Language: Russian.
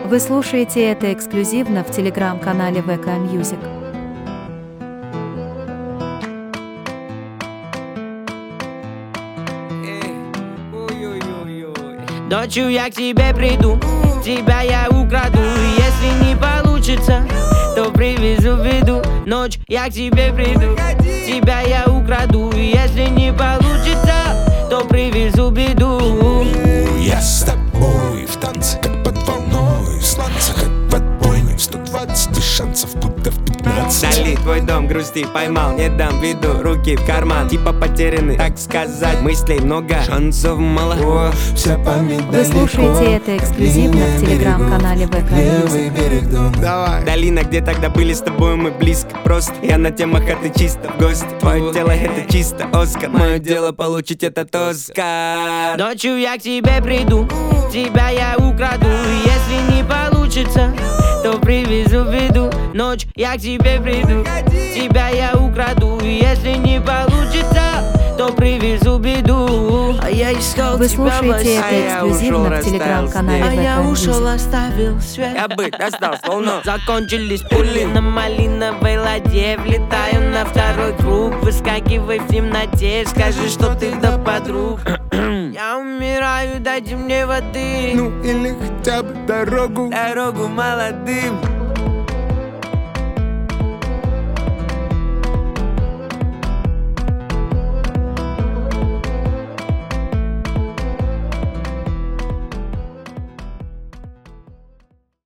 Вы слушаете это эксклюзивно в телеграм-канале ВК Music. Ночью я к тебе приду, тебя я украду. Если не получится, то привезу в виду. Ночь я к тебе приду, тебя я украду. Если не получится, то привезу беду. Я с тобой в танце, как под волной сланца, как в отбойной 120 шансов, будто в 15. Дали твой дом, грусти поймал, не дам виду, руки в карман, типа потеряны, так сказать. Мыслей много, шансов мало. О, вся память Вы слушаете это эксклюзивно в телеграм-канале ВК Music. Давай. Долина, где тогда были с тобой мы близко. Просто я на темах, а ты чисто в гости. Твое тело это чисто Оскар, мое дело получить этот Оскар. Ночью я к тебе приду, тебя я украду. Если не получится, то привезу в виду. Ночь я к тебе приду, тебя я украду. Если не получится, то привезу беду. А я искал Вы тебя слушаете во сне. это эксклюзивно в телеграм-канале А я ВК ушел, Music. оставил свет. Я бы достал волну. Закончились пули на малиновой ладье. Влетаю на второй круг, выскакивай в темноте. Скажи, что ты да подруг. Я умираю, дайте мне воды. Ну или хотя бы дорогу. Дорогу молодым.